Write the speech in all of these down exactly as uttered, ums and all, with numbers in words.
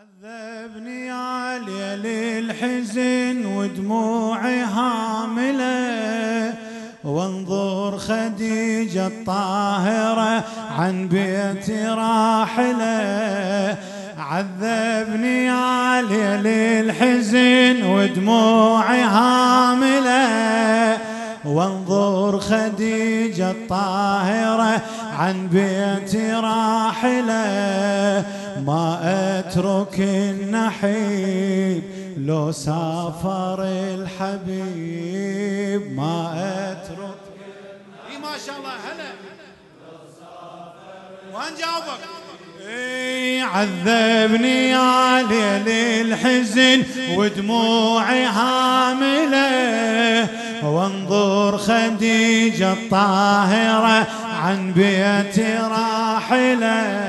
عذبني يا ليل الحزن ودموعي هاملة، وانظر خديجة الطاهرة عن بيتي راحلة. عذبني يا ليل الحزن ودموعي هاملة، وانظر خديجة الطاهرة عن بيتي راحلة. ما أترك النحيب لو سافر الحبيب، ما أترك اي ما شاء الله. هلا وين جاوبك؟ اي عذبني يا ليل الحزن ودموعي هاملة، وانظر خديجة الطاهرة عن بيتي راحلة.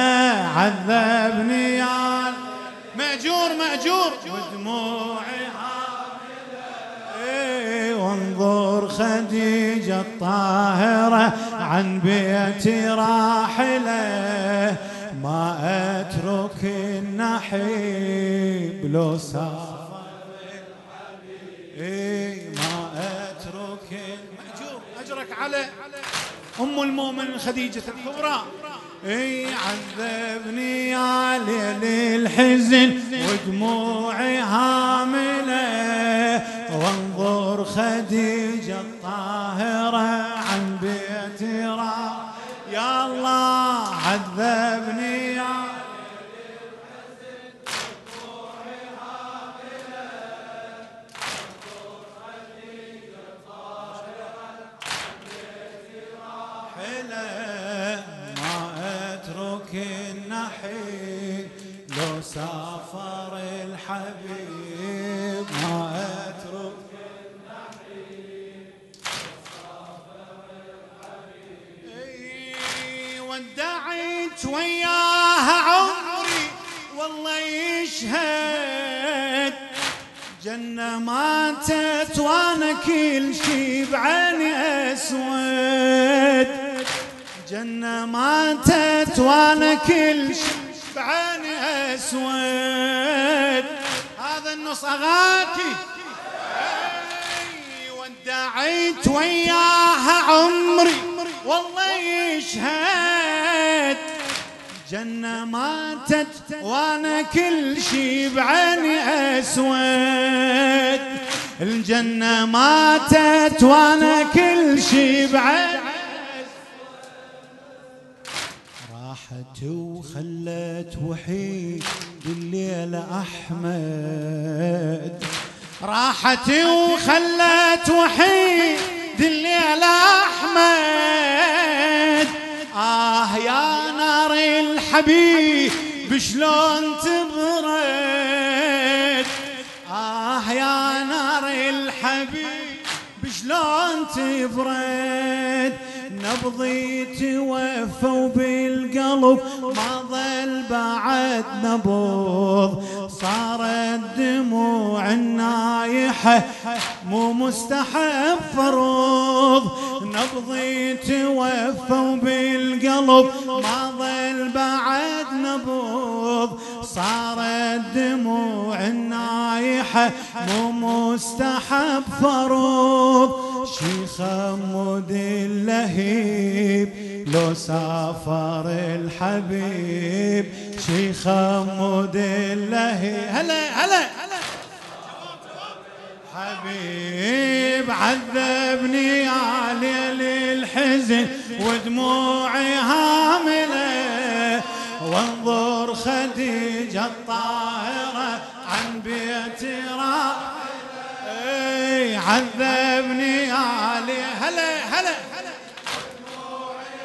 عذبني يا مأجور مأجور ودموعي هاملة، اي وانظر خديجة الطاهرة عن بيتي راحلة. ما أترك النحيب لو سافر الحبيب، اي ما أترك. مأجور أجرك على أم المؤمن خديجة الكبرى. اي عذبني يا ليل الحزن ودموعي هاملة، وانظر خديجة الطاهرة عن بيتي راح. يا الله عذبني يا ليل الحزن ودموعي هاملة، وانظر خديجة الطاهرة عن بيتي راحلة. النحيب لو سافر الحبيب، ما أترك النحيب لو سافر الحبيب. ودعت وياها عمري والله يشهد، جنة ماتت وانا كل شي بعيني اسود. جنة ماتت وانا كل شي بعيني اسود. هذا النص اغاتي. ودعيت وياها عمري والله يشهد، جنة ماتت وانا كل شي بعيني اسود. الجنة ماتت وانا كل شي بعيني راحت وخلت وحيد الليل أحمد. راحت وخلت وحيد الليل أحمد. آه يا نار الحبيب شلون تبرد، آه يا نار الحبيب شلون تبرد. نبضي توفى وبالقلب ما ظل بعد نبض، صارت دموع النايحة مو مستحب فرض. نبضي توفى وبالقلب ما ظل بعد نبض، صارت دموع النايحة مو مستحب فرض. شي خمود اللهيب لو سافر الحبيب، شي خمود اللهيب. هلا هلا حبيب عذبني يا ليل الحزن ودموعي هاملة، وانظر خديجة الطاهرة عن بيتي راحلة. عذبني يا ليل هلا هلا ودموعي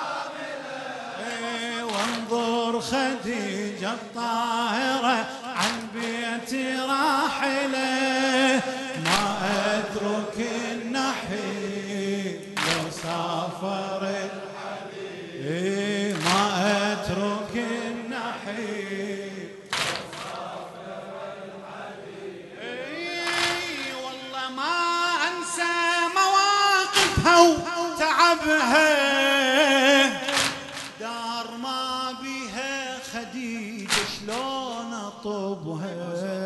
هاملة، وانظر خديجة الطاهرة عن بيتي راحلة. ما أترك النحيب لو سافر الحبيب، ما أترك النحيب لو سافر الحبيب. والله ما أنسى مواقفها وتعبها، دار ما بيها خديجة شلون اطوبها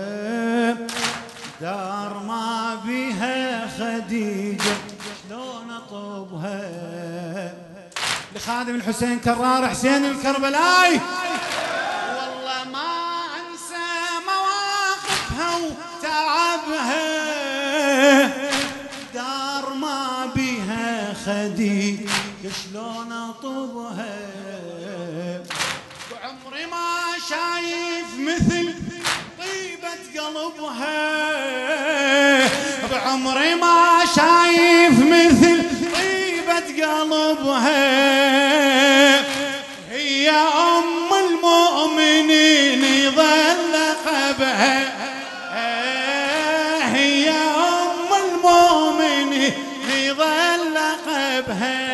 دار ما بيها خديجة شلون اطوبها. لخادم الحسين كرار حسين الكربلاي والله ما انسى مواقفها وتعبها دار ما بيها خديجة شلون اطوبها. بعمري ما شايف مثل طيبة قلبها بعمري ما شايف مثل طيبة قلبها. هي أم المؤمنين يظل لقبها هي أم المؤمنين يظل لقبها.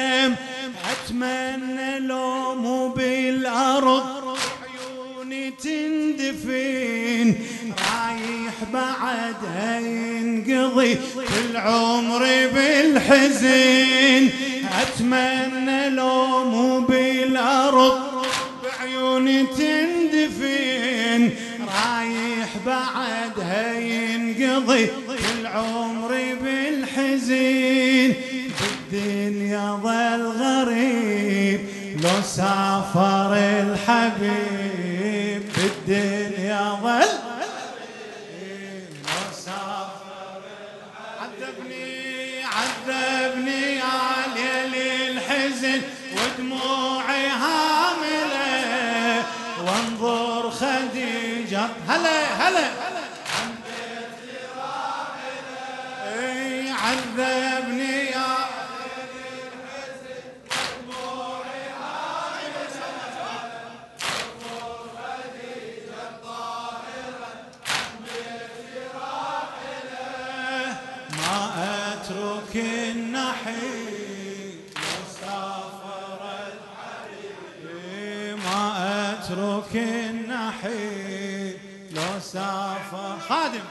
أتمنى لو مو بالأرض عيوني تندفن رايح بعدها ينقضي كل عمري بالحزن. أتمنى لو مو بالأرض بعيوني تندفن رايح بعدها ينقضي كل عمري بالحزن. بالدنيا ظل غريب لو سافر الحبيب بالدنيا ظل لو سافر الحبيب. عذبني عذبني يا ليل الحزن ودموعي هاملة وانظر خديجة هلا هلا عذبني يا اترك النحيل لو سافر الحبيب ما اترك النحيل لو سافر. خادم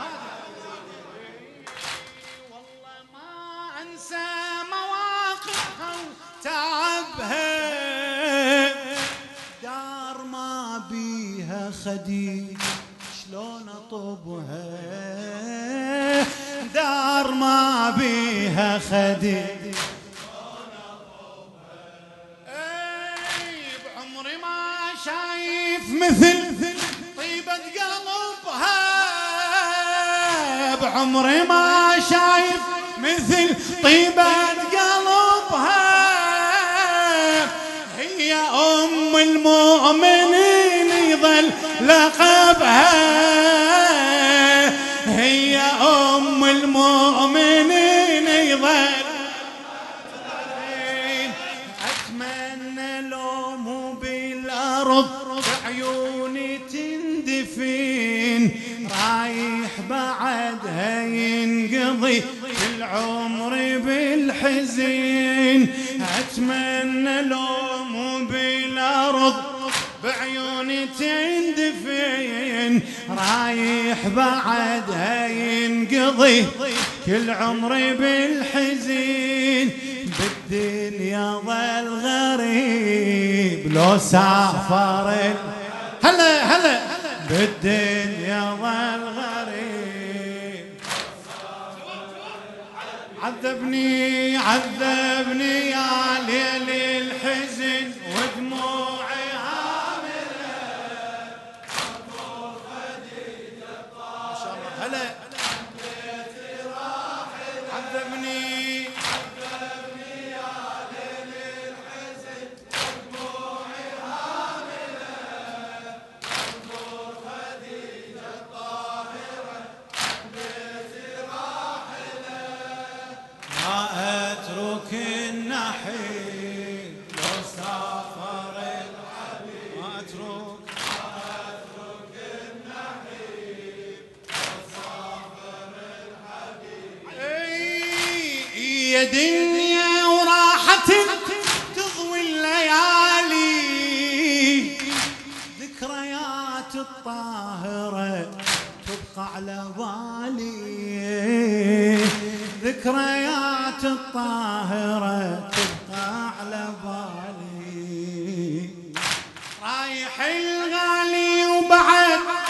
والله ما انسى مواقفها وتعبها دار ما بيها خديجة شلون اطوبها دار ما بيها خديجة شلون اطوبها. اي بعمري ما شايف مثل طيبة قلبها بعمري ما شايف مثل طيبة قلبها. هي ام المؤمنين يظل لقبها هي أم المؤمنين يظل. أتمنى لو مو بالأرض بعيوني تندفن رايح بعدها ينقضي كل عمري بالحزن. أتمنى لو مو بالأرض بعيوني تندفن رايح بعدها ينقضي كل عمري بالحزن. بالدنيا ظل غريب لو سافر هلا هلا بالدنيا ظل غريب. عذبني عذبني يا ليل الحزن ودموعي هلا عذبني عذبني يا ليل الحزن دموعي هاملة انظر خديجة الطاهرة بيتي راحلة ما اترك النحيل لو سافر الحبيب ما اترك يا دنيا وراحت تضوي الليالي ذكريات الطاهرة تبقى على بالي ذكريات الطاهرة تبقى على بالي. رايح الغالي وبعد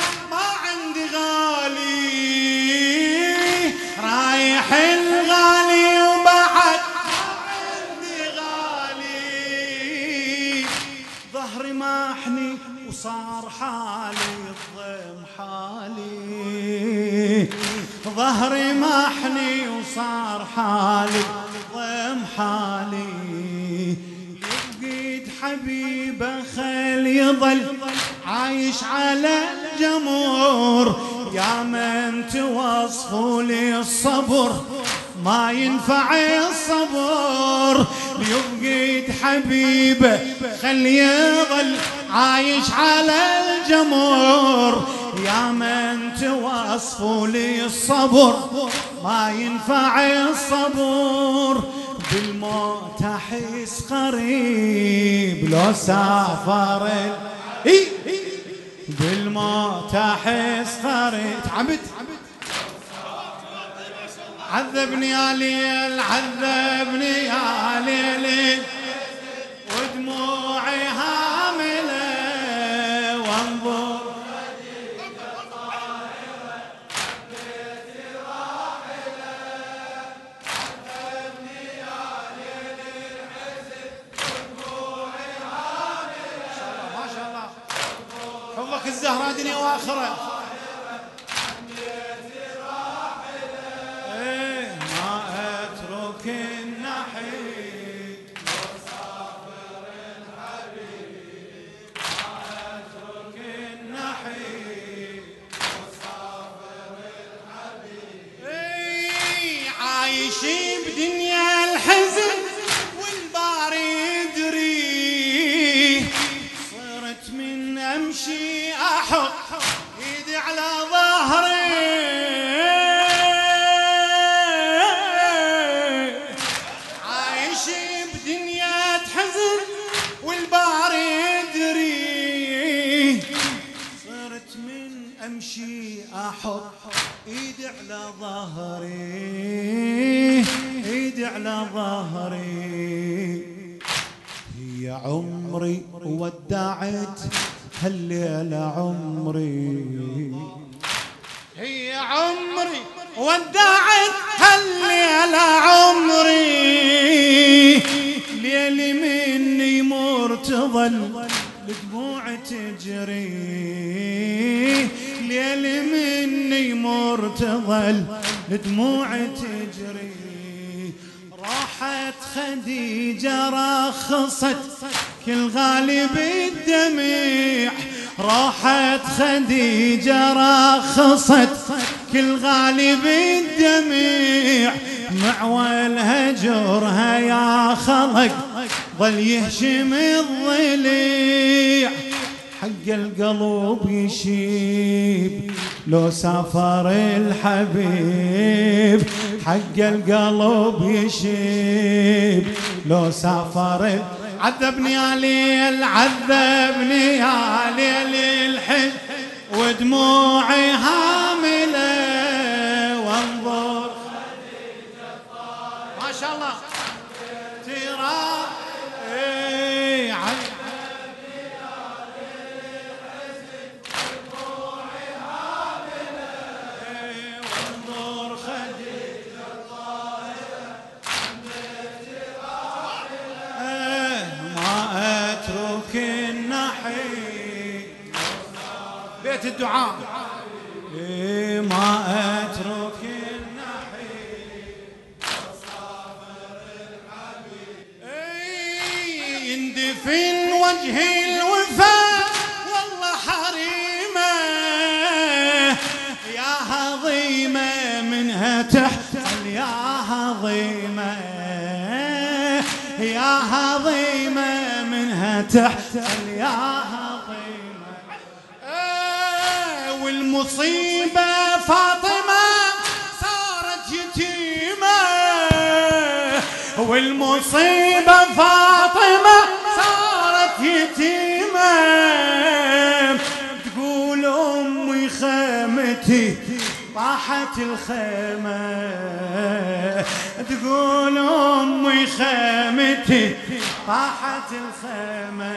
ظهري محني وصار حالي ضم حالي، يفقد حبيبه خل يظل عايش على الجمر، يا من توصفوا لي الصبر ما ينفع الصبر، يفقد حبيبه خل يظل عايش على الجمر، يا من توصفوا لي الصبر ما ينفع الصبر، بالموت احس قريب لو سافر اي بالموت احس قريب. تعبت عذبني يا ليل عذبني يا ليل ودموعي هامله وانظر حفظك الزهراء دنيا واخره. ايه ما اترك النحيب وصافر الحبيب، ما اترك النحيب وصافر الحبيب. ايه عايشين بدنيا الحزن والباري يدري، صرت من امشي احط ايدي على ظهري، عايشين بدنيا حزن والباري يدري، صرت من امشي احط ايدي على ظهري، ايدي على ظهري. هي عمري ودعت هالليلة عمري، هي عمري ودعت هالليلة عمري، ليلي مني يمر تظل الدموع تجري، ليلي مني يمر تظل الدموع تجري. راحت خديجة رخصت كل غالب الدمع، راحت خديجة رخصت كل غالب الدمع، معول هجرها يا خلق ظل يهشم الضليع، حق القلب يشيب لو سافر الحبيب، حق القلب يشيب لو سافر. عذبني يا ليل عذبني يا ليل الحزن ودموعي هامله وانظر ما شاء الله ترى ايه بيت الدعاء. إيه ما اترك النحيب وصافر الحبيب، إيه يندفن وجه الوفاء والله حريمه، يا هضيمه منها تحصل يا هضيمه، يا هضيمه منها تحصل يا هضيمه. والمصيبة فاطمة صارت يتيمة، والمصيبة فاطمة صارت يتيمة، تقول أمي خيمتي طاحت الخيمة، تقول أمي خيمتي طاحت الخيمة،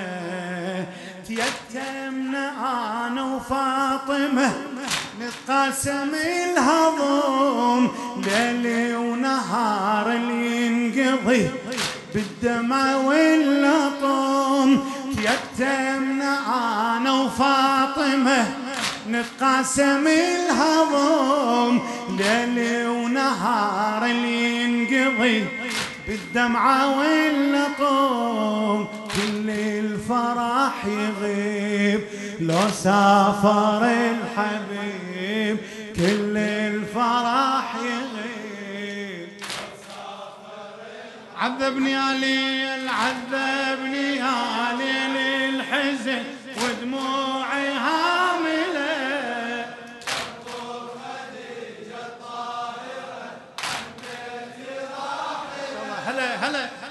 تيتمنا أنا وفاطمة نتقاسم الهضم، ليلي ونهار اللي ينقضي بالدمع واللطم، تيتمنا أنا وفاطمة نتقاسم الهضم، ليل ونهار اللي ينقضي بالدمعة واللطم، كل الفرح يغيب لو سافر الحبيب، كل الفرح يغيب. عذبني يا ليل عذبني يا ليل الحزن ودموعي هاملة، هلا هلا